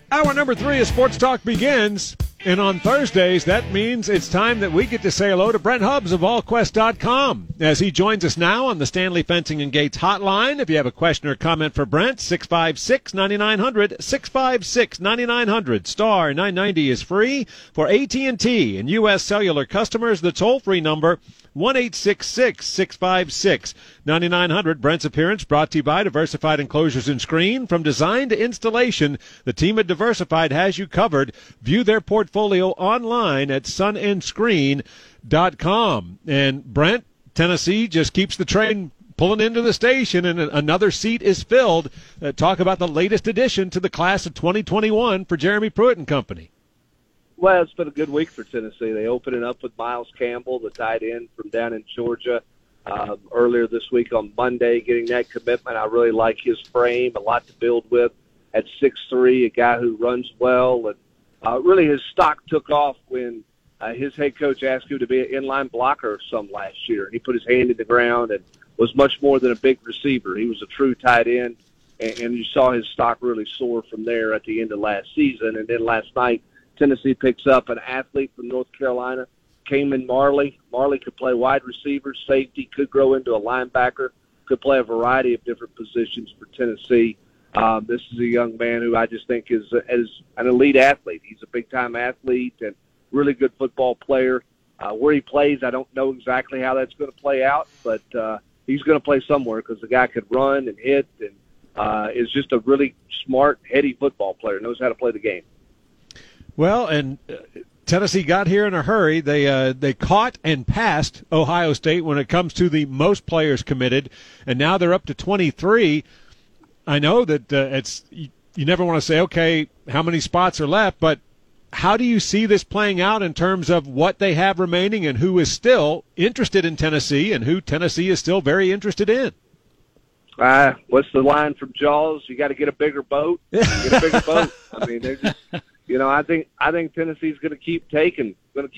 Hour number 3 of Sports Talk begins, and on Thursdays, that means it's time that we get to say hello to Brent Hubbs of AllQuest.com as he joins us now on the Stanley Fencing and Gates hotline. If you have a question or comment for Brent, 656-9900, 656-9900, star 990 is free for AT&T and U.S. Cellular customers. The toll-free number, 1-866-656-9900. Brent's appearance brought to you by Diversified Enclosures and Screen. From design to installation, the team at Diversified has you covered. View their portfolio online at sunandscreen.com. And Brent, Tennessee just keeps the train pulling into the station, and another seat is filled. Talk about the latest addition to the class of 2021 for Jeremy Pruitt and company. Well, it's been a good week for Tennessee. They opened it up with Miles Campbell, the tight end from down in Georgia, earlier this week on Monday, getting that commitment. I really like his frame, a lot to build with at 6'3", a guy who runs well. And really his stock took off when his head coach asked him to be an inline blocker some last year. And he put his hand in the ground and was much more than a big receiver. He was a true tight end, and you saw his stock really soar from there at the end of last season. And then last night, Tennessee picks up an athlete from North Carolina, Cayman Marley. Marley could play wide receiver, safety, could grow into a linebacker, could play a variety of different positions for Tennessee. This is a young man who I just think is an elite athlete. He's a big-time athlete and really good football player. Where he plays, I don't know exactly how that's going to play out, but he's going to play somewhere because the guy could run and hit and is just a really smart, heady football player, knows how to play the game. Well, and Tennessee got here in a hurry. They caught and passed Ohio State when it comes to the most players committed, and now they're up to 23. I know that you never want to say, okay, how many spots are left, but how do you see this playing out in terms of what they have remaining and who is still interested in Tennessee and who Tennessee is still very interested in? What's the line from Jaws? You got to get a bigger boat. Get a bigger boat. I mean, they're just. You know, I think Tennessee's going to keep taking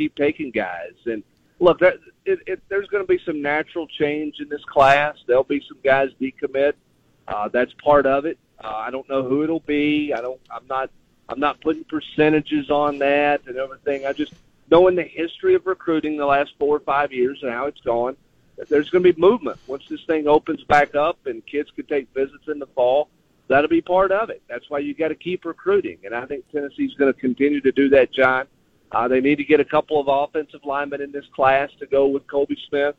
guys. And look, there's going to be some natural change in this class. There'll be some guys decommit. That's part of it. I don't know who it'll be. I'm not putting percentages on that and everything. I just knowing the history of recruiting the last 4 or 5 years and how it's gone. There's going to be movement once this thing opens back up and kids can take visits in the fall. That'll be part of it. That's why you got to keep recruiting, and I think Tennessee's going to continue to do that, John. They need to get a couple of offensive linemen in this class to go with Colby Smith.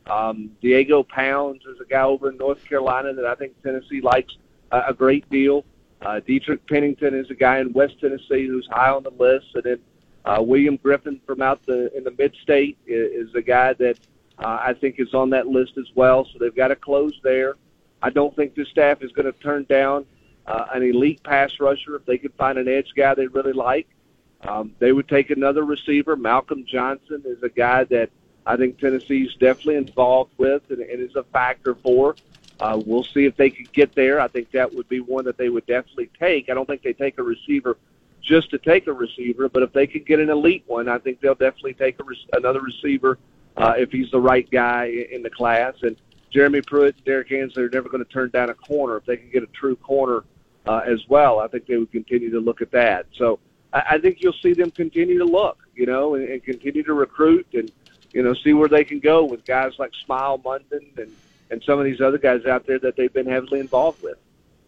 Diego Pounds is a guy over in North Carolina that I think Tennessee likes a great deal. Dietrich Pennington is a guy in West Tennessee who's high on the list, and then William Griffin from in the mid-state is a guy that I think is on that list as well. So they've got to close there. I don't think this staff is going to turn down an elite pass rusher if they could find an edge guy they really like. They would take another receiver. Malcolm Johnson is a guy that I think Tennessee's definitely involved with and is a factor for. We'll see if they could get there. I think that would be one that they would definitely take. I don't think they take a receiver just to take a receiver, but if they could get an elite one, I think they'll definitely take another receiver if he's the right guy in the class. And Jeremy Pruitt and Derek Ansley are never going to turn down a corner. If they can get a true corner as well, I think they would continue to look at that. So I think you'll see them continue to look, and continue to recruit and, see where they can go with guys like Smile Munden and some of these other guys out there that they've been heavily involved with.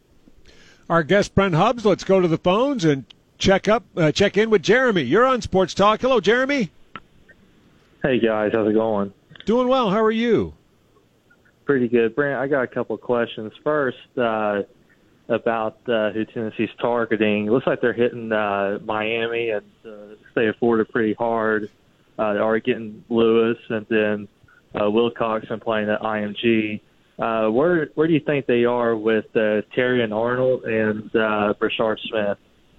Our guest, Brent Hubbs, let's go to the phones and check in with Jeremy. You're on Sports Talk. Hello, Jeremy. Hey, guys. How's it going? Doing well. How are you? Pretty good. Brent, I got a couple of questions. First, about who Tennessee's targeting. It looks like they're hitting Miami and State of Florida pretty hard. They're already getting Lewis and then Wilcoxon playing at IMG. Where do you think they are with Terry and Arnold and Brashard Smith?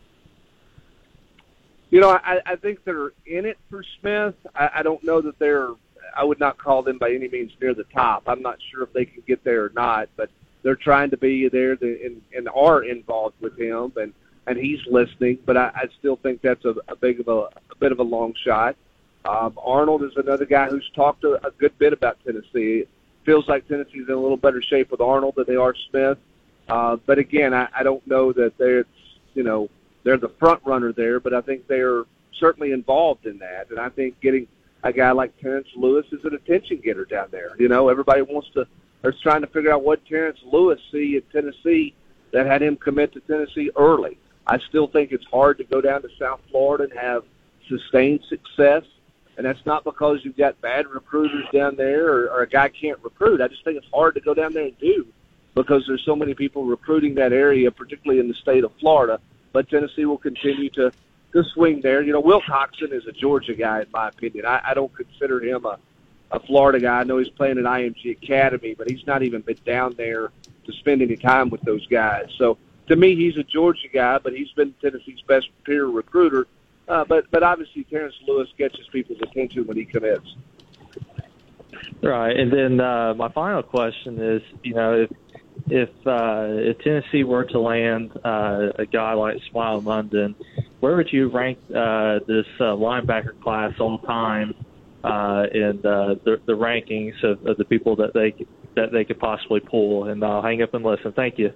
I think they're in it for Smith. I don't know that I would not call them by any means near the top. I'm not sure if they can get there or not, but they're trying to be there and are involved with him, and he's listening. But I still think that's a bit of a long shot. Arnold is another guy who's talked a good bit about Tennessee. It feels like Tennessee's in a little better shape with Arnold than they are Smith. But again, I don't know that they're the front runner there, but I think they're certainly involved in that. And I think getting a guy like Terrence Lewis is an attention getter down there. You know, everybody they're trying to figure out what Terrence Lewis see at Tennessee that had him commit to Tennessee early. I still think it's hard to go down to South Florida and have sustained success. And that's not because you've got bad recruiters down there or a guy can't recruit. I just think it's hard to go down there and do because there's so many people recruiting that area, particularly in the state of Florida. But Tennessee will continue to swing there. You know, Will Coxon is a Georgia guy, in my opinion. I don't consider him a Florida guy. I know he's playing at IMG Academy, but he's not even been down there to spend any time with those guys. So to me, he's a Georgia guy, but he's been Tennessee's best peer recruiter. But obviously Terrence Lewis catches people's attention when he commits. Right, and then my final question is, you know, if Tennessee were to land a guy like Smile London, where would you rank this linebacker class all time in the rankings of the people that they could possibly pull? And I'll hang up and listen. Thank you.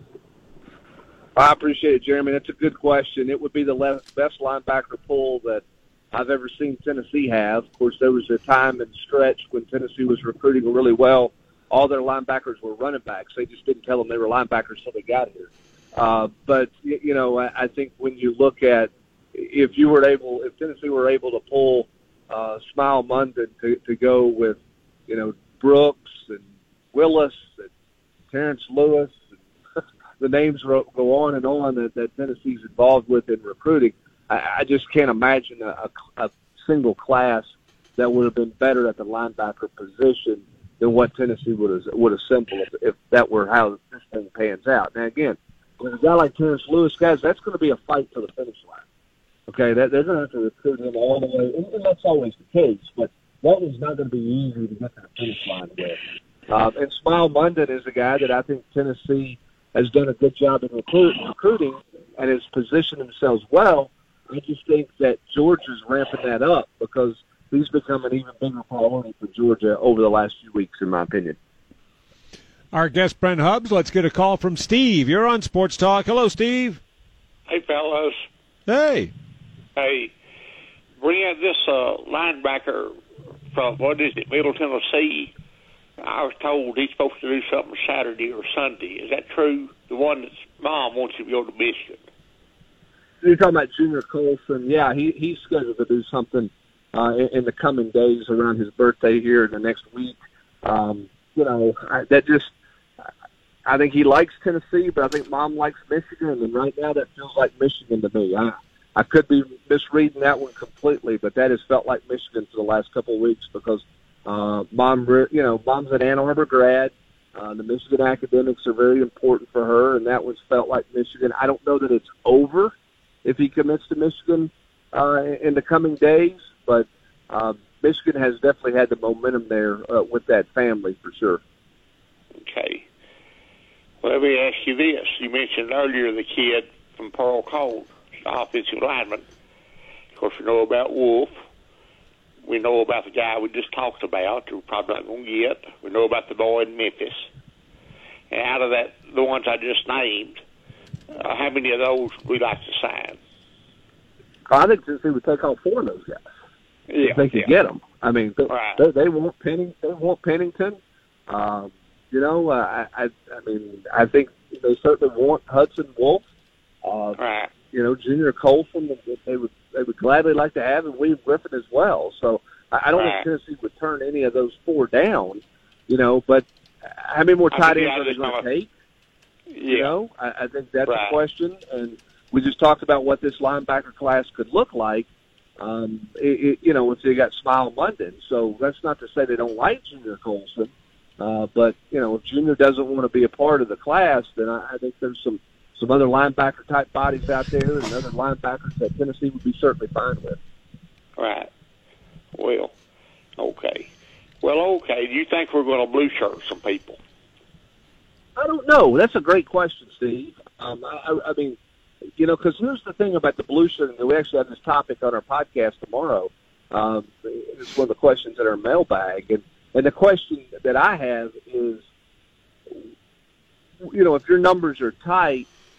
I appreciate it, Jeremy. That's a good question. It would be the best linebacker pull that I've ever seen Tennessee have. Of course, there was a time and stretch when Tennessee was recruiting really well. All their linebackers were running backs. They just didn't tell them they were linebackers until they got here. But, you know, I think when you look at if Tennessee were able to pull Smile London to go with, you know, Brooks and Willis and Terrence Lewis, the names go on and on that Tennessee's involved with in recruiting. I just can't imagine a single class that would have been better at the linebacker position than what Tennessee would assemble if that were how this thing pans out. Now, again, with a guy like Terrence Lewis, guys, that's going to be a fight to the finish line. Okay, they're going to have to recruit him all the way, and that's always the case, but that is not going to be easy to get to the finish line with. And Smile London is a guy that I think Tennessee has done a good job in recruiting and has positioned themselves well. I just think that Georgia's ramping that up because he's become an even bigger priority for Georgia over the last few weeks, in my opinion. Our guest, Brent Hubbs. Let's get a call from Steve. You're on Sports Talk. Hello, Steve. Hey, fellas. Hey. Hey, Brent, this linebacker from, Middle Tennessee, I was told he's supposed to do something Saturday or Sunday. Is that true? The one that's mom wants him to go to Michigan. You're talking about Junior Colson. Yeah, he's scheduled to do something in the coming days around his birthday here in the next week. You know, I think he likes Tennessee, but I think mom likes Michigan, and right now that feels like Michigan to me. I could be misreading that one completely, but that has felt like Michigan for the last couple of weeks because mom's an Ann Arbor grad. The Michigan academics are very important for her, and that one's felt like Michigan. I don't know that it's over if he commits to Michigan in the coming days, but Michigan has definitely had the momentum there with that family for sure. Okay. Well, let me ask you this. You mentioned earlier the kid from Pearl Cold, the offensive lineman. Of course, we know about Wolf. We know about the guy we just talked about, we're probably not going to get. We know about the boy in Memphis. And out of the ones I just named, how many of those would we like to sign? I think Tennessee would take all four of those guys if they could get them. I mean, they want Pennington. They want Pennington. You know, I mean, I think they certainly want Hudson Wolf. You know, Junior Colson, they would gladly like to have, and William Griffin as well. So I don't think Tennessee would turn any of those four down. You know, but how many more tight ends are they going to take? You know, I think that's a question. And we just talked about what this linebacker class could look like. You know, if they got Smile London. So that's not to say they don't like Junior Colson. But, you know, if Junior doesn't want to be a part of the class, then I think there's some other linebacker-type bodies out there and other linebackers that Tennessee would be certainly fine with. Right. Well, okay. Do you think we're going to blue shirt some people? I don't know. That's a great question, Steve. I mean, you know, because here's the thing about the blue shirt, and we actually have this topic on our podcast tomorrow. It's one of the questions in our mailbag. And the question that I have is, you know, if your numbers are tight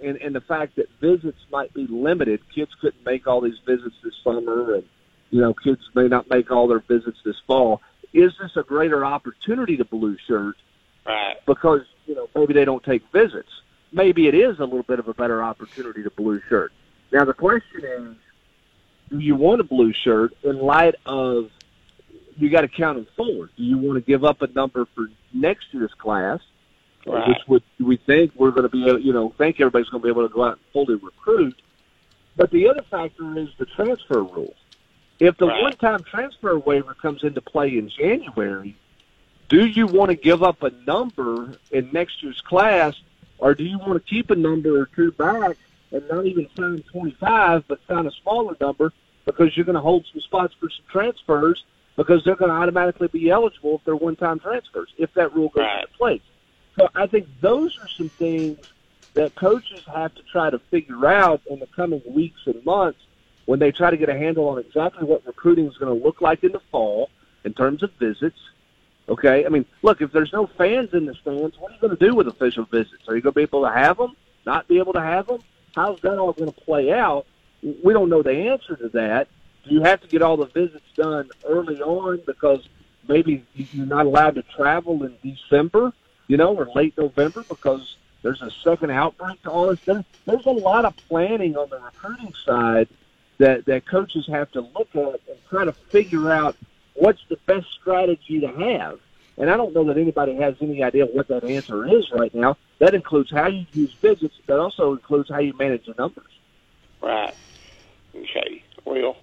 and the fact that visits might be limited. Kids couldn't make all these visits this summer, and kids may not make all their visits this fall. Is this a greater opportunity to Blue Shirt? Right. Because maybe they don't take visits. Maybe it is a little bit of a better opportunity to Blue Shirt. Now the question is, do you want a Blue Shirt in light of you got to count them forward? Do you want to give up a number for next year's class, right, which we think we're going to be, think everybody's going to be able to go out and fully recruit? But the other factor is the transfer rule. If the right, one-time transfer waiver comes into play in January, do you want to give up a number in next year's class, or do you want to keep a number or two back and not even sign 25, but sign a smaller number because you're going to hold some spots for some transfers because they're going to automatically be eligible if they're one-time transfers, if that rule goes into place. So I think those are some things that coaches have to try to figure out in the coming weeks and months when they try to get a handle on exactly what recruiting is going to look like in the fall in terms of visits. Okay? I mean, look, if there's no fans in the stands, what are you going to do with official visits? Are you going to be able to have them, not be able to have them? How's that all going to play out? We don't know the answer to that. Do you have to get all the visits done early on because maybe you're not allowed to travel in December, or late November because there's a second outbreak to all this? There's a lot of planning on the recruiting side that coaches have to look at and try to figure out what's the best strategy to have. And I don't know that anybody has any idea what that answer is right now. That includes how you use visits. That also includes how you manage the numbers. Right. Okay. Well,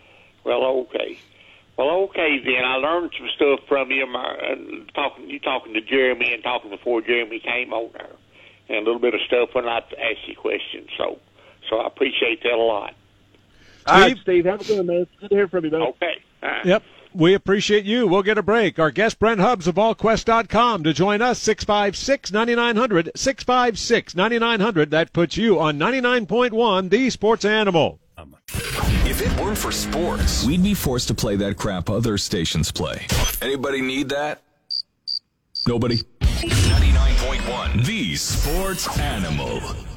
okay. Well, okay then. I learned some stuff from you. Talking to Jeremy and talking before Jeremy came on there, and a little bit of stuff when I asked you questions. So I appreciate that a lot. All right, Steve. Have a good one, man. Good to hear from you, man. Okay. Yep. We appreciate you. We'll get a break. Our guest, Brent Hubbs of AllQuest.com, to join us, 656-9900, 656-9900. That puts you on 99.1, the Sports Animal. If it weren't for sports, we'd be forced to play that crap other stations play. Anybody need that? Nobody? 99.1, the Sports Animal.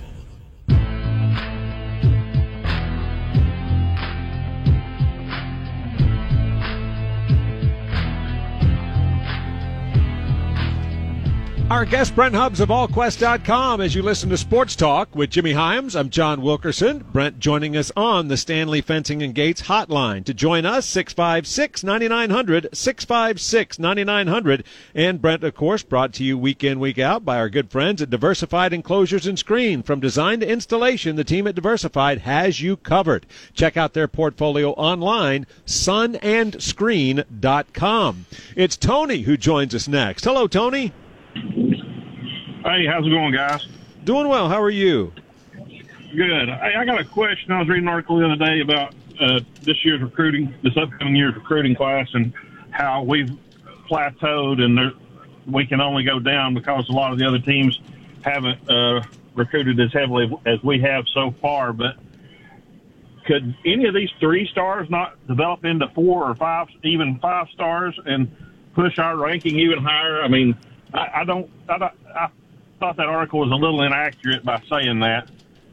Our guest, Brent Hubbs of AllQuest.com, as you listen to Sports Talk with Jimmy Hyams. I'm John Wilkerson. Brent joining us on the Stanley Fencing and Gates hotline. To join us, 656-9900, 656-9900. And Brent, of course, brought to you week in, week out by our good friends at Diversified Enclosures and Screen. From design to installation, the team at Diversified has you covered. Check out their portfolio online, sunandscreen.com. It's Tony who joins us next. Hello, Tony. Hey, how's it going, guys? Doing well. How are you? Good. I got a question. I was reading an article the other day about this upcoming year's recruiting class, and how we've plateaued, and we can only go down because a lot of the other teams haven't recruited as heavily as we have so far. But could any of these 3 stars not develop into 4 or 5, even 5 stars, and push our ranking even higher? I mean, I thought that article was a little inaccurate by saying that.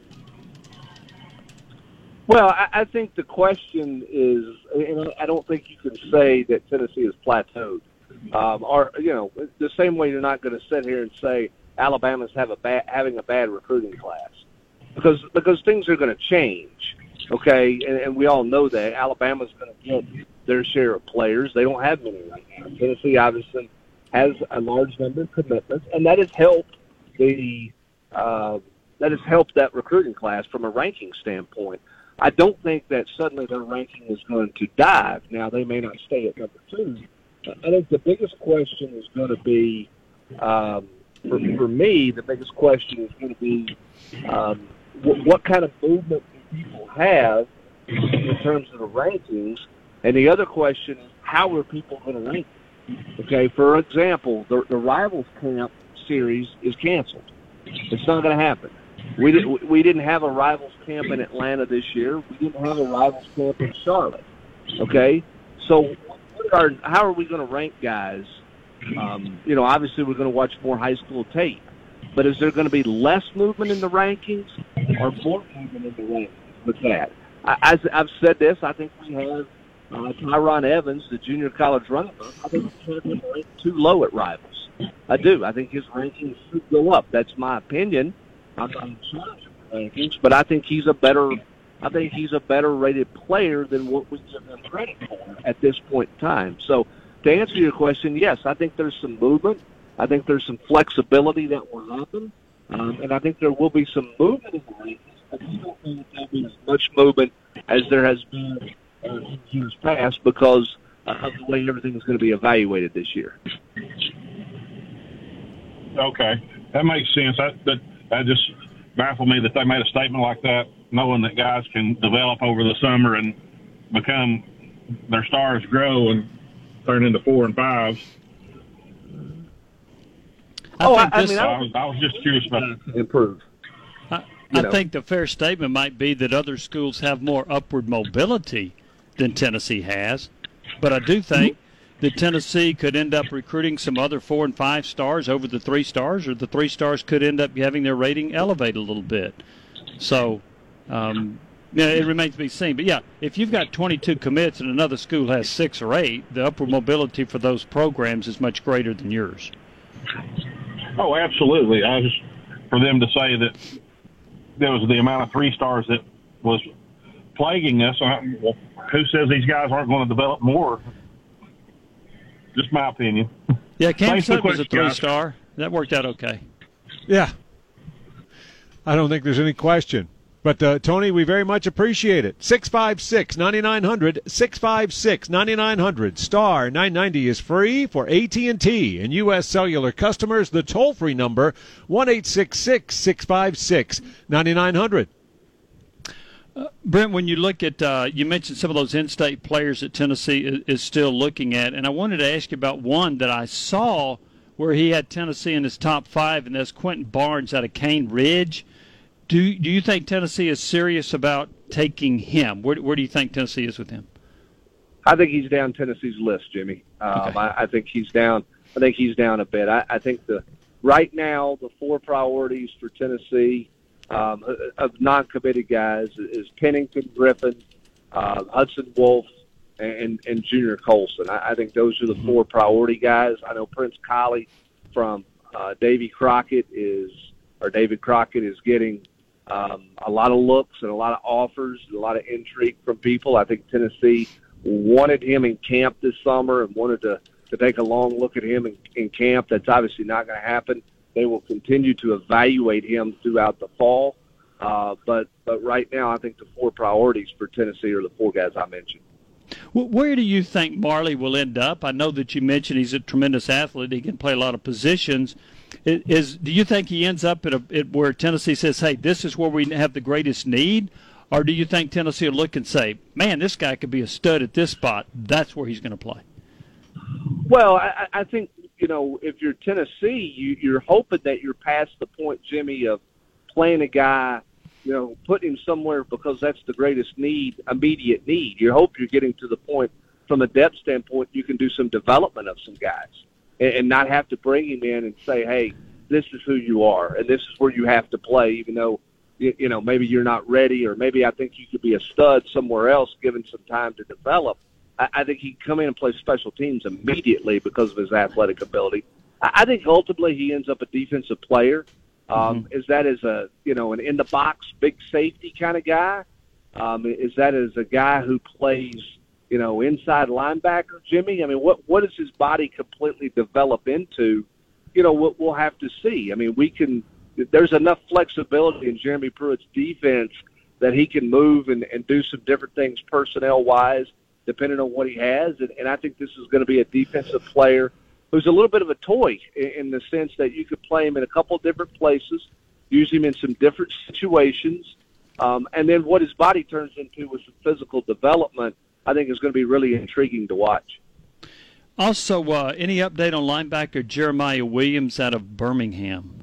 Well, I think the question is, and I don't think you can say that Tennessee has plateaued. The same way you're not going to sit here and say Alabama's having a bad recruiting class, because things are going to change, okay? And we all know that Alabama's going to get their share of players. They don't have many right now. Tennessee obviously has a large number of commitments, and that has helped that recruiting class from a ranking standpoint. I don't think that suddenly their ranking is going to dive. Now, they may not stay at number 2. I think the biggest question is going to be, for me, the biggest question is going to be what kind of movement do people have in terms of the rankings? And the other question is, how are people going to rank? Okay, for example, the Rivals Camp series is canceled. It's not going to happen. We didn't have a Rivals Camp in Atlanta this year. We didn't have a Rivals Camp in Charlotte. Okay, so how are we going to rank guys? Obviously we're going to watch more high school tape, but is there going to be less movement in the rankings? or more movement in the ranks with that. I've said this. I think we have Tyron Evans, the junior college running back. I think we have him ranked too low at Rivals. I do. I think his rankings should go up. That's my opinion. I'm not in charge of the rankings, but I think he's a better rated player than what we give him credit for at this point in time. So to answer your question, yes, I think there's some movement. I think there's some flexibility that will happen, and I think there will be some movement in the rankings. I don't think there'll be as much movement as there has been in years past because of the way everything is going to be evaluated this year. Okay, that makes sense. That just baffled me that they made a statement like that, knowing that guys can develop over the summer and become their stars grow and turn into 4 and 5s. I was just curious about that. Improve. I think the fair statement might be that other schools have more upward mobility than Tennessee has, but I do think that Tennessee could end up recruiting some other 4 and 5 stars over the 3 stars, or the 3 stars could end up having their rating elevate a little bit. So, it remains to be seen. But, yeah, if you've got 22 commits and another school has 6 or 8, the upward mobility for those programs is much greater than yours. Oh, absolutely. For them to say that there was the amount of 3 stars that was plaguing us, well, who says these guys aren't going to develop more? Just my opinion. Yeah, Cam Sutton was a 3-star. That worked out okay. Yeah. I don't think there's any question. But, Tony, we very much appreciate it. 656-9900, 656-9900. Star 990 is free for AT&T and U.S. Cellular customers. The toll-free number, 1-866-656-9900. Brent, when you look at, you mentioned some of those in-state players that Tennessee is still looking at, and I wanted to ask you about one that I saw where he had Tennessee in his top 5, and that's Quentin Barnes out of Cane Ridge. Do you think Tennessee is serious about taking him? Where do you think Tennessee is with him? I think he's down Tennessee's list, Jimmy. Okay. I think he's down. I think he's down a bit. I think right now the 4 priorities for Tennessee of non-committed guys is Pennington, Griffin, Hudson Wolf, and Junior Colson. I think those are the 4 priority guys. I know Prince Colley from David Crockett is getting a lot of looks and a lot of offers, and a lot of intrigue from people. I think Tennessee wanted him in camp this summer and wanted to take a long look at him in camp. That's obviously not going to happen. They will continue to evaluate him throughout the fall. But right now, I think the 4 priorities for Tennessee are the 4 guys I mentioned. Where do you think Marley will end up? I know that you mentioned he's a tremendous athlete. He can play a lot of positions. Do you think he ends up at where Tennessee says, hey, this is where we have the greatest need? Or do you think Tennessee will look and say, man, this guy could be a stud at this spot. That's where he's going to play? Well, I think, if you're Tennessee, you're hoping that you're past the point, Jimmy, of playing a guy, putting him somewhere because that's the greatest immediate need. You hope you're getting to the point, from a depth standpoint, you can do some development of some guys and not have to bring him in and say, hey, this is who you are and this is where you have to play, even though, maybe you're not ready, or maybe I think you could be a stud somewhere else given some time to develop. I think he can come in and play special teams immediately because of his athletic ability. I think ultimately he ends up a defensive player. Is that as an in-the-box, big safety kind of guy? Is that as a guy who plays, inside linebacker, Jimmy? I mean, what does his body completely develop into? We'll have to see. I mean, there's enough flexibility in Jeremy Pruitt's defense that he can move and do some different things personnel-wise, depending on what he has. And I think this is going to be a defensive player who's a little bit of a toy in the sense that you could play him in a couple of different places, use him in some different situations, and then what his body turns into with some physical development, I think is going to be really intriguing to watch. Also, any update on linebacker Jeremiah Williams out of Birmingham?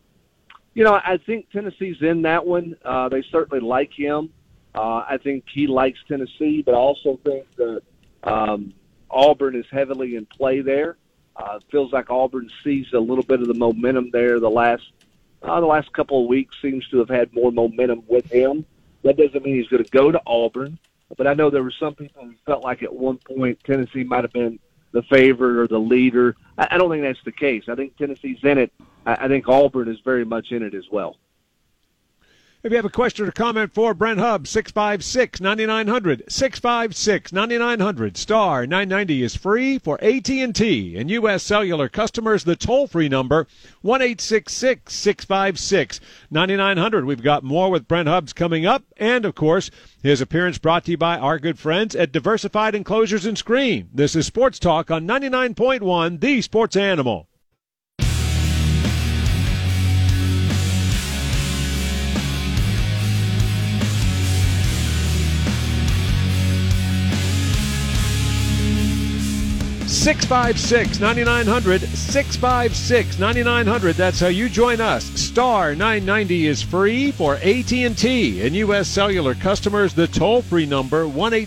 I think Tennessee's in that one. They certainly like him. I think he likes Tennessee, but I also think that Auburn is heavily in play there. Feels like Auburn sees a little bit of the momentum there the last the last couple of weeks seems to have had more momentum with him. That doesn't mean he's going to go to Auburn, but I know there were some people who felt like at one point Tennessee might have been the favorite or the leader. I don't think that's the case. I think Tennessee's in it. I think Auburn is very much in it as well. If you have a question or comment for Brent Hubbs, 656-9900, 656-9900, star 990 is free for AT&T and U.S. Cellular customers. The toll-free number, 1-866-656-9900. We've got more with Brent Hubbs coming up, and, of course, his appearance brought to you by our good friends at Diversified Enclosures and Screen. This is Sports Talk on 99.1, The Sports Animal. 656-9900, 656-9900. That's how you join us. Star 990 is free for AT&T and U.S. Cellular customers. The toll-free number,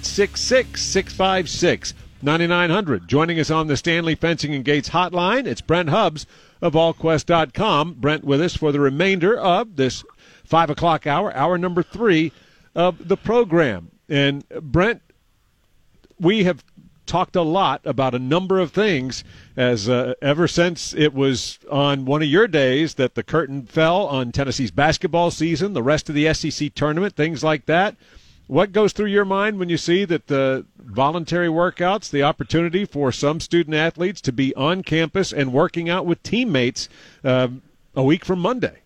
1-866-656-9900. Joining us on the Stanley Fencing and Gates hotline, it's Brent Hubbs of AllQuest.com. Brent with us for the remainder of this 5 o'clock hour, hour number 3 of the program. And, Brent, we have talked a lot about a number of things as ever since it was on one of your days that the curtain fell on Tennessee's basketball season, the rest of the SEC tournament, things like that. What goes through your mind when you see that the voluntary workouts, the opportunity for some student athletes to be on campus and working out with teammates a week from Monday?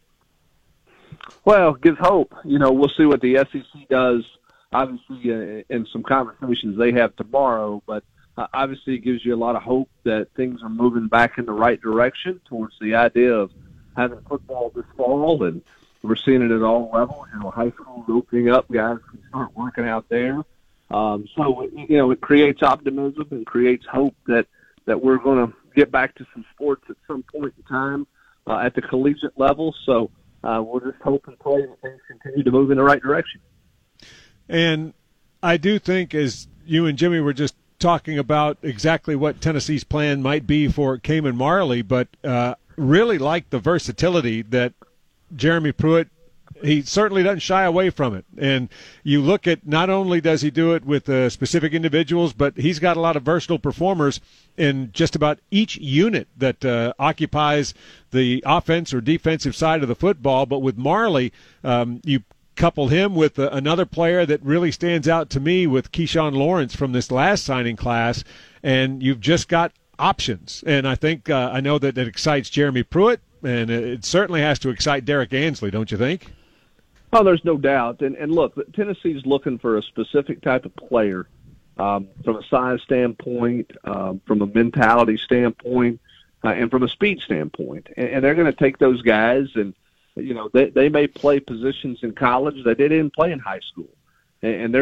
Well, it gives hope. We'll see what the SEC does. Obviously, in some conversations they have tomorrow, but obviously it gives you a lot of hope that things are moving back in the right direction towards the idea of having football this fall, and we're seeing it at all levels. High schools opening up, guys can start working out there. So, it creates optimism and creates hope that we're going to get back to some sports at some point in time at the collegiate level. So we'll just hope and pray that things continue to move in the right direction. And I do think, as you and Jimmy were just talking about exactly what Tennessee's plan might be for Cayman Marley, but really like the versatility that Jeremy Pruitt, he certainly doesn't shy away from it. And you look at, not only does he do it with specific individuals, but he's got a lot of versatile performers in just about each unit that occupies the offense or defensive side of the football. But with Marley, you couple him with another player that really stands out to me with Keyshawn Lawrence from this last signing class, and you've just got options. And I think I know that it excites Jeremy Pruitt, and it certainly has to excite Derek Ansley, don't you think? Oh, there's no doubt. And look, Tennessee's looking for a specific type of player from a size standpoint, from a mentality standpoint, and from a speed standpoint. And they're going to take those guys, and they may play positions in college that they didn't play in high school, and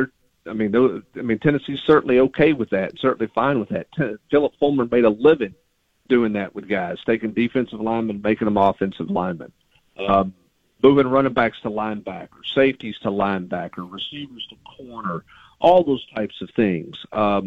Tennessee's certainly okay with that, certainly fine with that. Philip Fulmer made a living doing that with guys, taking defensive linemen, making them offensive linemen, moving running backs to linebacker, safeties to linebacker, receivers to corner, all those types of things.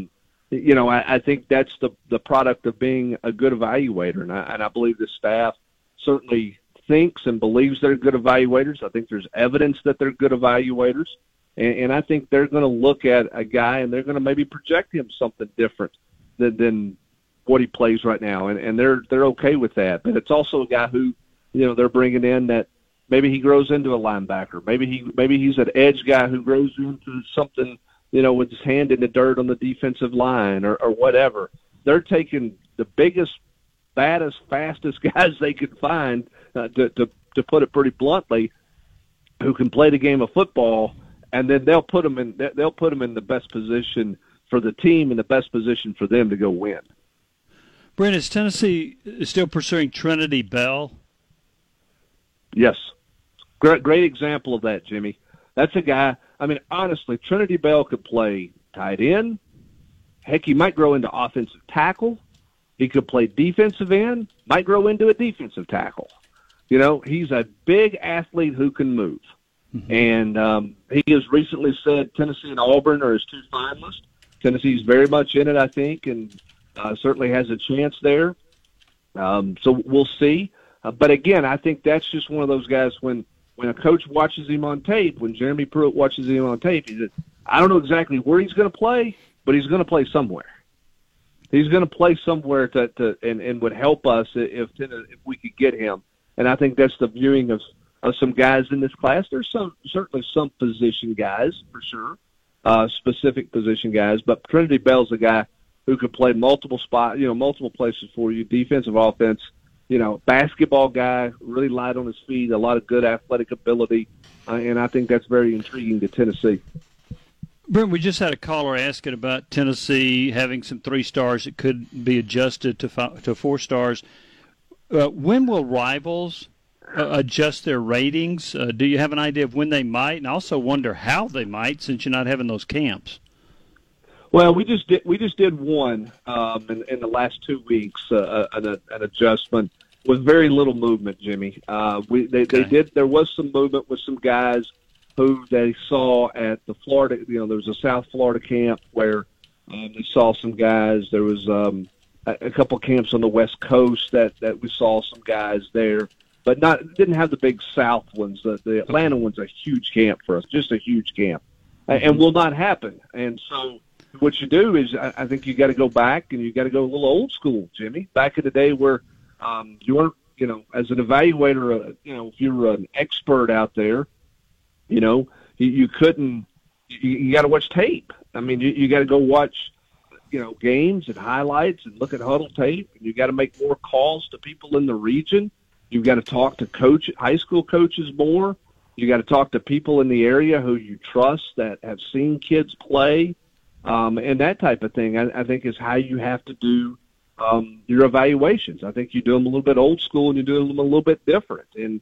I think that's the product of being a good evaluator, and I believe the staff certainly thinks and believes they're good evaluators. I think there's evidence that they're good evaluators, and I think they're going to look at a guy and they're going to maybe project him something different than what he plays right now, and they're okay with that. But it's also a guy who they're bringing in that maybe he grows into a linebacker, maybe he's an edge guy who grows into something with his hand in the dirt on the defensive line or whatever. They're taking the biggest, baddest, fastest guys they could find, to put it pretty bluntly, who can play the game of football, and then they'll put them in the best position for the team and the best position for them to go win. Brent, is Tennessee still pursuing Trinity Bell? Yes. Great example of that, Jimmy. That's a guy, honestly, Trinity Bell could play tight end. Heck, he might grow into offensive tackle. He could play defensive end, might grow into a defensive tackle. He's a big athlete who can move. Mm-hmm. And he has recently said Tennessee and Auburn are his two finalists. Tennessee's very much in it, I think, and certainly has a chance there. So we'll see. But again, I think that's just one of those guys when a coach watches him on tape, when Jeremy Pruitt watches him on tape, he says, I don't know exactly where he's going to play, but he's going to play somewhere. He's going to play somewhere and would help us if we could get him. And I think that's the viewing of some guys in this class. There's certainly some position guys for sure, specific position guys. But Trinity Bell's a guy who could play multiple spots, multiple places for you, defensive, offense. Basketball guy, really light on his feet, a lot of good athletic ability, and I think that's very intriguing to Tennessee. Brent, we just had a caller asking about Tennessee having some 3-stars that could be adjusted to 4 stars. When will rivals adjust their ratings? Do you have an idea of when they might, and also wonder how they might, since you're not having those camps? Well, we just did one in the last 2 weeks, an adjustment with very little movement, Jimmy. There was some movement with some guys who they saw at the Florida. There was a South Florida camp where they saw some guys. There was a couple camps on the West Coast that we saw some guys there, but didn't have the big South ones. The Atlanta one's a huge camp for us, just a huge camp, and will not happen. And so what you do is I think you got to go back and you got to go a little old school, Jimmy. Back in the day where you weren't, as an evaluator, if you were an expert out there, you couldn't. You got to watch tape. I mean, you got to go watch, games and highlights and look at huddle tape. And you got to make more calls to people in the region. You've got to talk to high school coaches more. You got to talk to people in the area who you trust that have seen kids play. And that type of thing, I think, is how you have to do your evaluations. I think you do them a little bit old school and you do them a little bit different. And,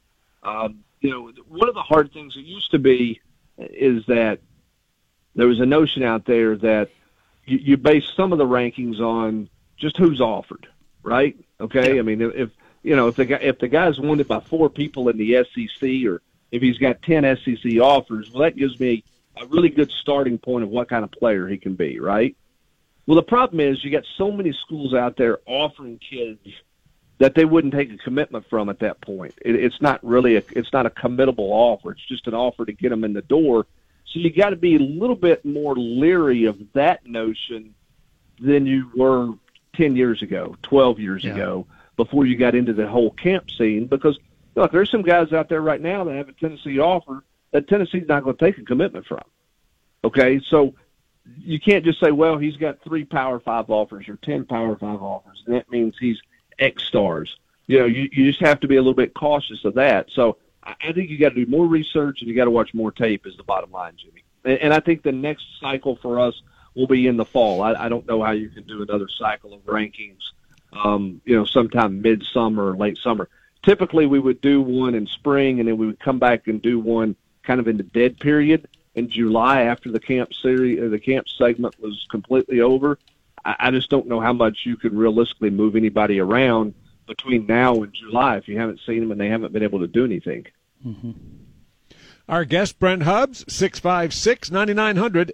one of the hard things it used to be is that there was a notion out there that you base some of the rankings on just who's offered, right? Okay? Yeah. I mean, if the guy's wanted by 4 people in the SEC or if he's got 10 SEC offers, well, that gives me a really good starting point of what kind of player he can be, right? Well, the problem is you got so many schools out there offering kids that they wouldn't take a commitment from at that point. It's not really it's not a committable offer. It's just an offer to get them in the door. So you got to be a little bit more leery of that notion than you were 10 years ago, 12 years ago, before you got into the whole camp scene. Because, look, there's some guys out there right now that have a Tennessee offer that Tennessee's not going to take a commitment from. Okay, so you can't just say, well, he's got 3 Power 5 offers or 10 Power 5 offers, and that means he's X stars. You just have to be a little bit cautious of that. So I think you got to do more research and you got to watch more tape is the bottom line, Jimmy. And I think the next cycle for us will be in the fall. I don't know how you can do another cycle of rankings, sometime midsummer or late summer. Typically we would do one in spring and then we would come back and do one kind of in the dead period in July after the camp series or the camp segment was completely over. I just don't know how much you could realistically move anybody around between now and July if you haven't seen them and they haven't been able to do anything. Mm-hmm. Our guest, Brent Hubbs, 656-9900,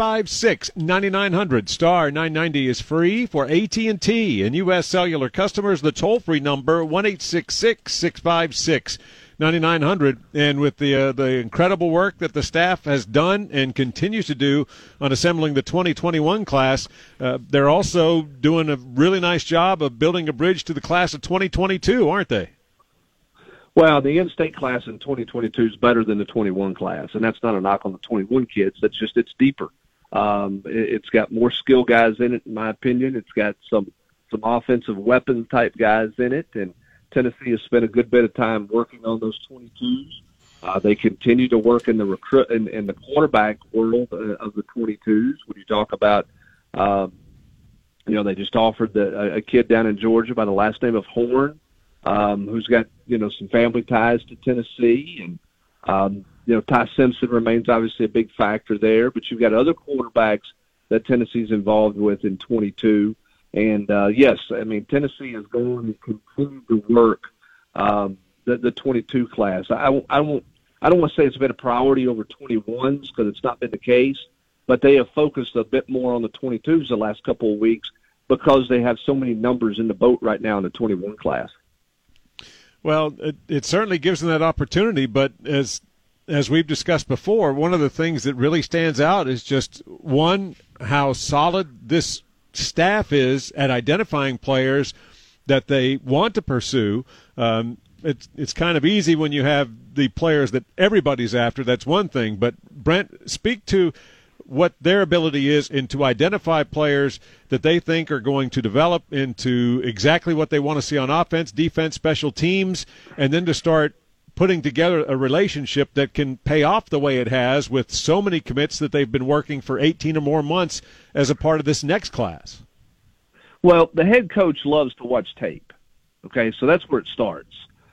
656-9900. Star 990 is free for AT&T and U.S. Cellular customers. The toll-free number, 1-866-656-9900. And with the incredible work that the staff has done and continues to do on assembling the 2021 class, they're also doing a really nice job of building a bridge to the class of 2022, aren't they? Well, the in-state class in 2022 is better than the 21 class, and that's not a knock on the 21 kids. That's just it's deeper. It's got more skill guys in it, in my opinion. It's got some offensive weapon type guys in it, and Tennessee has spent a good bit of time working on those 22s. They continue to work in the in the quarterback world of the 22s. When you talk about, they just offered a kid down in Georgia by the last name of Horn, who's got some family ties to Tennessee, and Ty Simpson remains obviously a big factor there. But you've got other quarterbacks that Tennessee's involved with in 22. And yes, I mean Tennessee is going to continue to work the 22 class. I don't want to say it's been a priority over 21s because it's not been the case, but they have focused a bit more on the 22s the last couple of weeks because they have so many numbers in the boat right now in the 21 class. Well, it certainly gives them that opportunity, but as we've discussed before, one of the things that really stands out is just, one, how solid this staff is at identifying players that they want to pursue. It's kind of easy when you have the players that everybody's after. That's one thing. But, Brent, speak to what their ability is and to identify players that they think are going to develop into exactly what they want to see on offense, defense, special teams, and then to start putting together a relationship that can pay off the way it has with so many commits that they've been working for 18 or more months as a part of this next class. Well, the head coach loves to watch tape. Okay, so that's where it starts.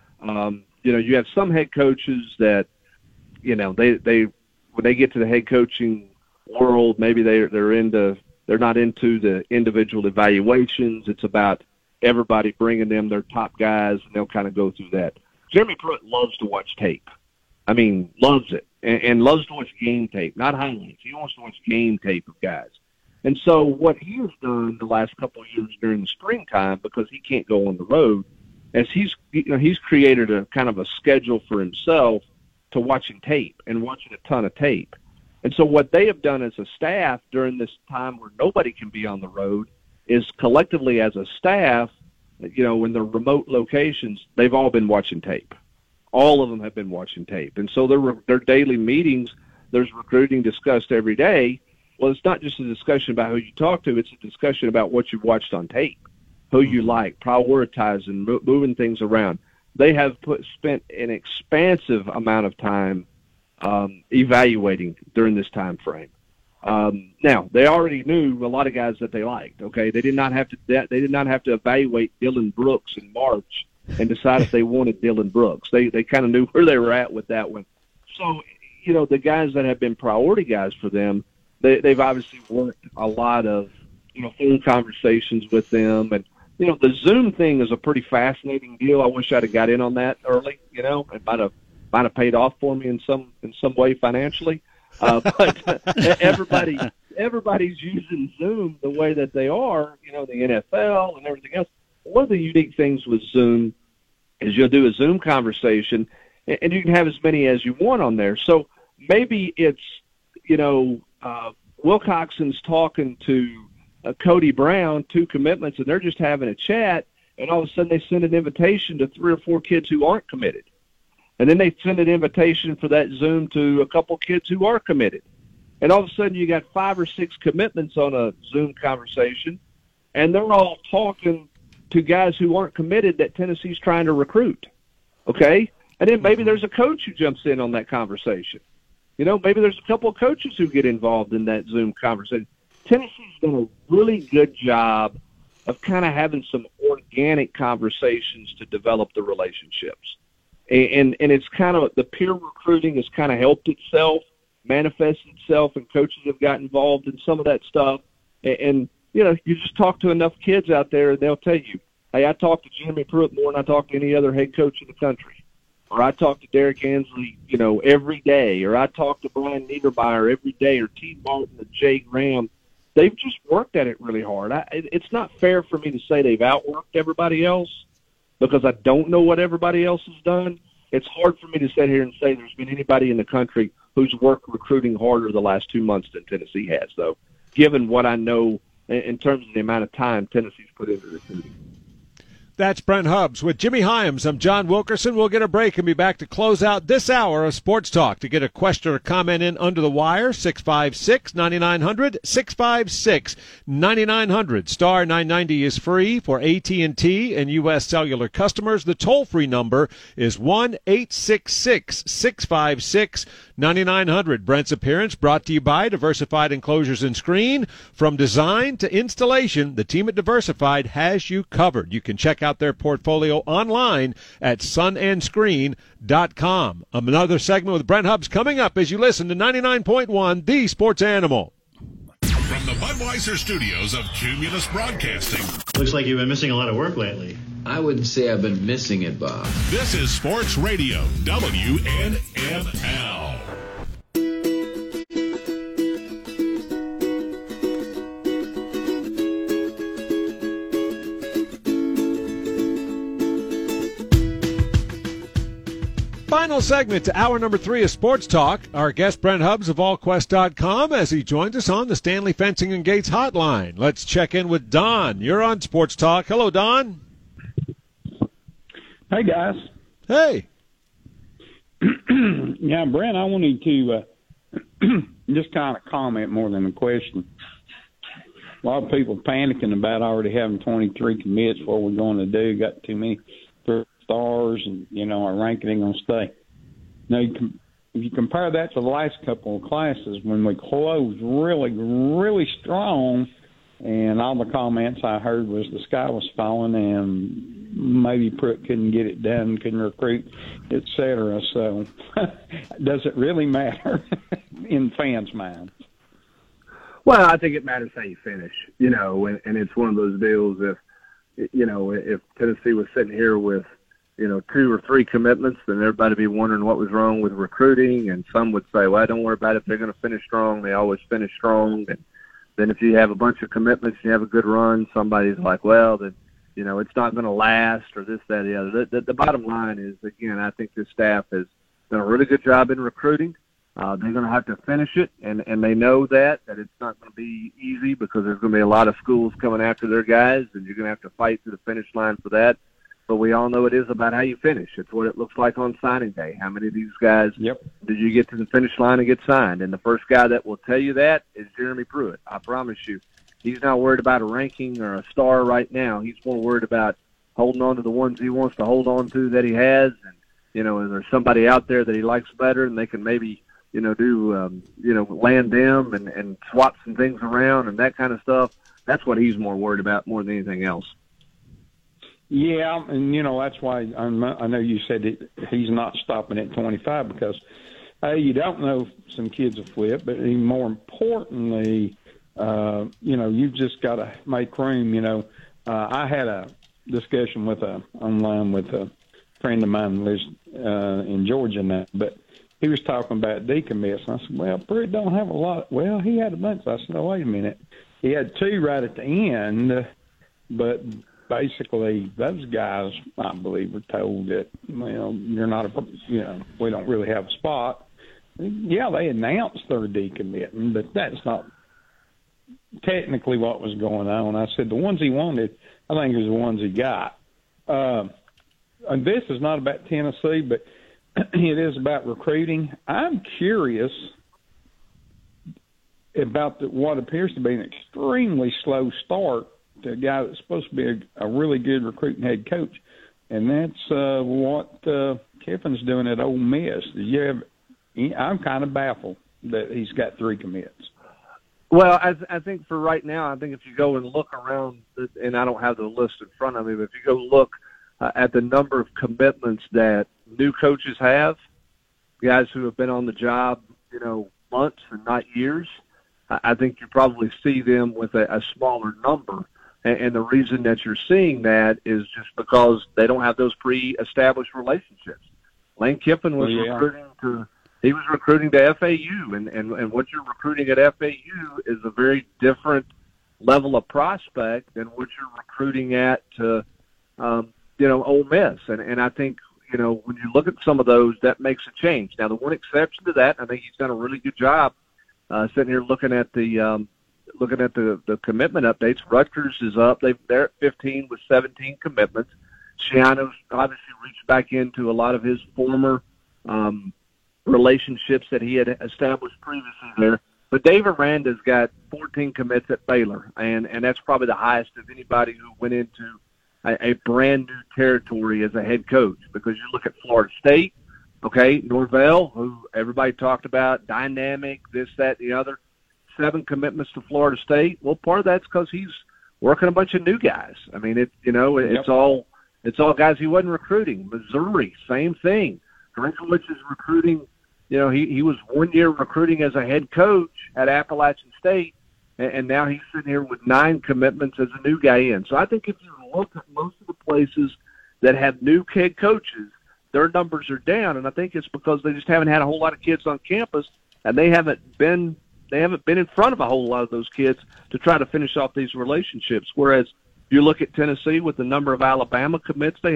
You have some head coaches that, they when they get to the head coaching world, maybe they're not into the individual evaluations. It's about everybody bringing them their top guys, and they'll kind of go through that. Jeremy Pruitt loves to watch tape. I mean, loves it, and loves to watch game tape, not highlights. He wants to watch game tape of guys. And so what he has done the last couple of years during the springtime, because he can't go on the road, is he's created a kind of a schedule for himself to watching tape and watching a ton of tape. And so what they have done as a staff during this time where nobody can be on the road is collectively as a staff, in their remote locations, they've all been watching tape. All of them have been watching tape. And so their daily meetings, there's recruiting discussed every day. Well, it's not just a discussion about who you talk to. It's a discussion about what you've watched on tape, who you like, prioritizing, moving things around. They have spent an expansive amount of time evaluating during this time frame. Now, they already knew a lot of guys that they liked. Okay, they did not have to evaluate Dylan Brooks in March and decide if they wanted Dylan Brooks. They kind of knew where they were at with that one. So, the guys that have been priority guys for them, they've obviously worked a lot of phone conversations with them, and the Zoom thing is a pretty fascinating deal. I wish I'd have got in on that early. It might have paid off for me in some way financially. But everybody's using Zoom the way that they are, the NFL and everything else. One of the unique things with Zoom is you'll do a Zoom conversation, and you can have as many as you want on there. So maybe it's, Wilcoxon's talking to Cody Brown, 2 commitments, and they're just having a chat, and all of a sudden they send an invitation to 3 or 4 kids who aren't committed. And then they send an invitation for that Zoom to a couple kids who are committed. And all of a sudden you got 5 or 6 commitments on a Zoom conversation, and they're all talking to guys who aren't committed that Tennessee's trying to recruit. Okay? And then maybe there's a coach who jumps in on that conversation. Maybe there's a couple of coaches who get involved in that Zoom conversation. Tennessee's done a really good job of kind of having some organic conversations to develop the relationships. And it's kind of, the peer recruiting has kind of helped itself, manifested itself, and coaches have got involved in some of that stuff. And you just talk to enough kids out there, and they'll tell you, hey, I talk to Jeremy Pruitt more than I talk to any other head coach in the country. Or I talk to Derek Ansley, every day. Or I talk to Brian Niedermeyer every day, or T. Martin or Jay Graham. They've just worked at it really hard. It's not fair for me to say they've outworked everybody else, because I don't know what everybody else has done. It's hard for me to sit here and say there's been anybody in the country who's worked recruiting harder the last 2 months than Tennessee has, though, given what I know in terms of the amount of time Tennessee's put into recruiting. That's Brent Hubbs with Jimmy Hyams. I'm John Wilkerson. We'll get a break and be back to close out this hour of Sports Talk. To get a question or comment in under the wire, 656-9900, 656-9900. Star 990 is free for AT&T and U.S. Cellular customers. The toll-free number is 1-866-656-9900. Brent's appearance brought to you by Diversified Enclosures and Screen. From design to installation, the team at Diversified has you covered. You can check out their portfolio online at sunandscreen.com. Another segment with Brent Hubbs coming up as you listen to 99.1 The Sports Animal. From the Budweiser studios of Cumulus Broadcasting. Looks like you've been missing a lot of work lately. I wouldn't say I've been missing it, Bob. This is Sports Radio, WNML. Final segment to hour number 3 of Sports Talk. Our guest, Brent Hubbs of AllQuest.com, as he joins us on the Stanley Fencing and Gates hotline. Let's check in with Don. You're on Sports Talk. Hello, Don. Hey, guys. Hey. Yeah, Brent, I wanted to just kind of comment more than a question. A lot of people panicking about already having 23 commits. What we're going to do? Got too many stars, and our ranking ain't going to stay. Now, if you compare that to the last couple of classes when we closed really, really strong, and all the comments I heard was the sky was falling and maybe Pruitt couldn't get it done, couldn't recruit, etc. So, does it really matter in fans' minds? Well, I think it matters how you finish, and it's one of those deals. If Tennessee was sitting here with 2 or 3 commitments, then everybody would be wondering what was wrong with recruiting, and some would say, well, don't worry about it. If they're going to finish strong, they always finish strong. And then if you have a bunch of commitments and you have a good run, somebody's like, well, then, it's not going to last, or this, that, the other. The bottom line is, again, I think this staff has done a really good job in recruiting. They're going to have to finish it, and they know that it's not going to be easy because there's going to be a lot of schools coming after their guys, and you're going to have to fight to the finish line for that. But we all know it is about how you finish. It's what it looks like on signing day. How many of these guys did you get to the finish line and get signed? And the first guy that will tell you that is Jeremy Pruitt. I promise you. He's not worried about a ranking or a star right now. He's more worried about holding on to the ones he wants to hold on to that he has. And, is there somebody out there that he likes better and they can maybe – land them and swap some things around and that kind of stuff. That's what he's more worried about more than anything else. Yeah, and, that's why I know you said that he's not stopping at 25 because, you don't know if some kids will flip, but even more importantly, you've just got to make room. I had a discussion online with a friend of mine who lives in Georgia now, but he was talking about decommits, and I said, well, Pruitt don't have a lot. Well, he had a bunch. I said, no, wait a minute. He had 2 right at the end, but basically those guys, I believe, were told that, you're not we don't really have a spot. Yeah, they announced their decommitting, but that's not technically what was going on. I said the ones he wanted, I think it was the ones he got. And this is not about Tennessee, but it is about recruiting. I'm curious about what appears to be an extremely slow start to a guy that's supposed to be a really good recruiting head coach, and that's what Kiffin's doing at Ole Miss. I'm kind of baffled that he's got 3 commits. Well, I think for right now, I think if you go and look around, and I don't have the list in front of me, but if you go look at the number of commitments that new coaches have, guys who have been on the job, months and not years, I think you probably see them with a smaller number. And the reason that you're seeing that is just because they don't have those pre-established relationships. Lane Kiffin was recruiting to FAU, and what you're recruiting at FAU is a very different level of prospect than what you're recruiting at Ole Miss. And I think, when you look at some of those, that makes a change. Now, the one exception to that, I think he's done a really good job sitting here looking at the commitment updates. Rutgers is up. They're at 15 with 17 commitments. Schiano's obviously reached back into a lot of his former relationships that he had established previously there. But Dave Aranda's got 14 commits at Baylor, and that's probably the highest of anybody who went into a brand new territory as a head coach, because you look at Florida State, okay, Norvell, who everybody talked about, dynamic, this, that, the other, 7 commitments to Florida State. Well, part of that's because he's working a bunch of new guys. I mean, it's all guys he wasn't recruiting. Missouri, same thing. Drinkwitz is recruiting. He was 1 year recruiting as a head coach at Appalachian State, and now he's sitting here with 9 commitments as a new guy in. So I think if you look at most of the places that have new head coaches, their numbers are down, and I think it's because they just haven't had a whole lot of kids on campus, and they haven't been in front of a whole lot of those kids to try to finish off these relationships. Whereas you look at Tennessee with the number of Alabama commits they had,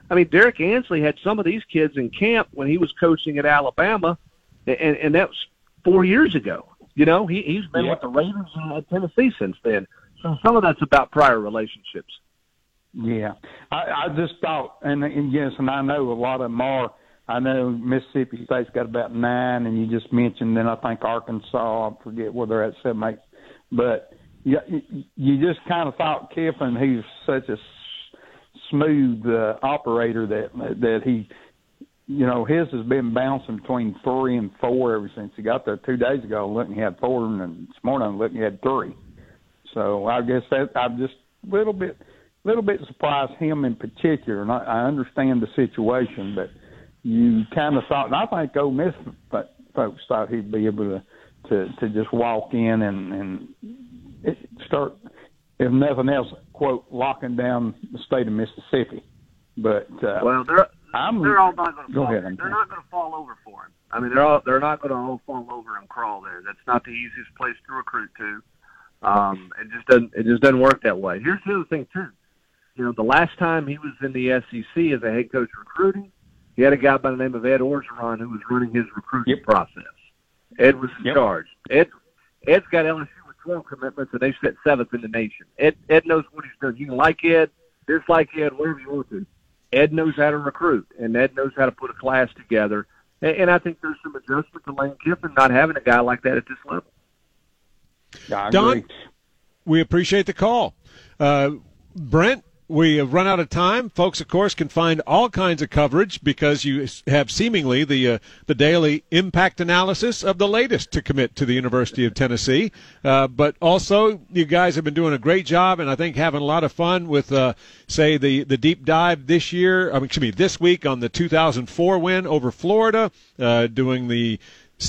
I mean, Derek Ansley had some of these kids in camp when he was coaching at Alabama, and that was 4 years ago. You know, he's been with the Ravens at Tennessee since then. So some of that's about prior relationships. Yeah. I just thought, and yes, and I know a lot of them are. I know Mississippi State's got about 9, and you just mentioned, then I think Arkansas, I forget where they're at, 7, 8. But you just kind of thought Kiffin, he's such a smooth operator that he, you know, his has been bouncing between 3 and 4 ever since he got there 2 days ago. Looking, he had 4, and this morning I'm looking, he had 3. So I guess that I'm just a little bit surprised him in particular. And I understand the situation, but you kind of thought, and I think Ole Miss folks thought he'd be able to just walk in and start, if nothing else, quote, locking down the state of Mississippi. But well, they're all not going to. Go ahead. They're not going to fall over for him. I mean, they're not going to all fall over and crawl there. That's not the easiest place to recruit to. It just doesn't work that way. Here's the other thing too. You know, the last time he was in the SEC as a head coach recruiting, he had a guy by the name of Ed Orgeron who was running his recruiting process. Ed was in charge. Ed's got LSU with 12 commitments, and they sit 7th in the nation. Ed knows what he's doing. You can like Ed, dislike Ed, whatever you want to. Ed knows how to recruit, and Ed knows how to put a class together. And I think there's some adjustment to Lane Kiffin not having a guy like that at this level. Yeah, Don, we appreciate the call. Brent, we have run out of time. Folks, of course, can find all kinds of coverage because you have seemingly the daily impact analysis of the latest to commit to the University of Tennessee. But also, you guys have been doing a great job, and I think having a lot of fun with, say, the deep dive this week on the 2004 win over Florida, doing the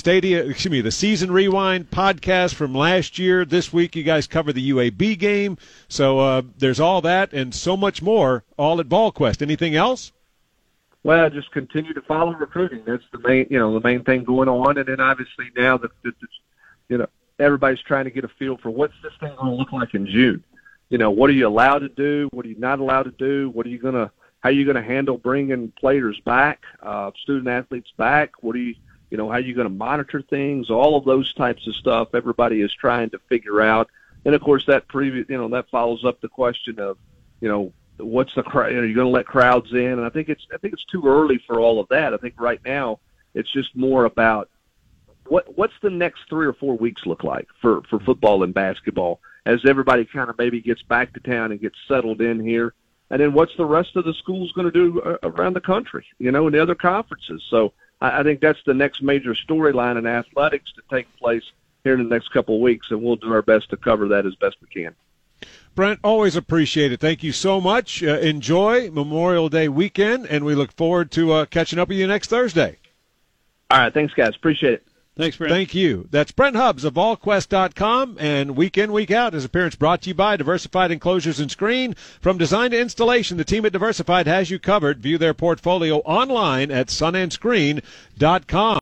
the Season Rewind podcast from last year. This week you guys cover the UAB game. So there's all that and so much more, all at VolQuest. Anything else? Well, just continue to follow recruiting. That's the main thing going on. And then obviously now that everybody's trying to get a feel for what's this thing going to look like in June. You know, what are you allowed to do? What are you not allowed to do? How are you going to handle bringing players back, student athletes back? How are you going to monitor things? All of those types of stuff everybody is trying to figure out. And, of course, that follows up the question of, what's the crowd? Are you going to let crowds in? And I think it's too early for all of that. I think right now it's just more about what's the next 3 or 4 weeks look like for football and basketball as everybody kind of maybe gets back to town and gets settled in here. And then what's the rest of the schools going to do around the country, in the other conferences? So I think that's the next major storyline in athletics to take place here in the next couple of weeks, and we'll do our best to cover that as best we can. Brent, always appreciate it. Thank you so much. Enjoy Memorial Day weekend, and we look forward to catching up with you next Thursday. All right. Thanks, guys. Appreciate it. Thanks, Brent. Thank you. That's Brent Hubbs of VolQuest.com, and Week In, Week Out is appearance brought to you by Diversified Enclosures and Screen. From design to installation, the team at Diversified has you covered. View their portfolio online at sunandscreen.com.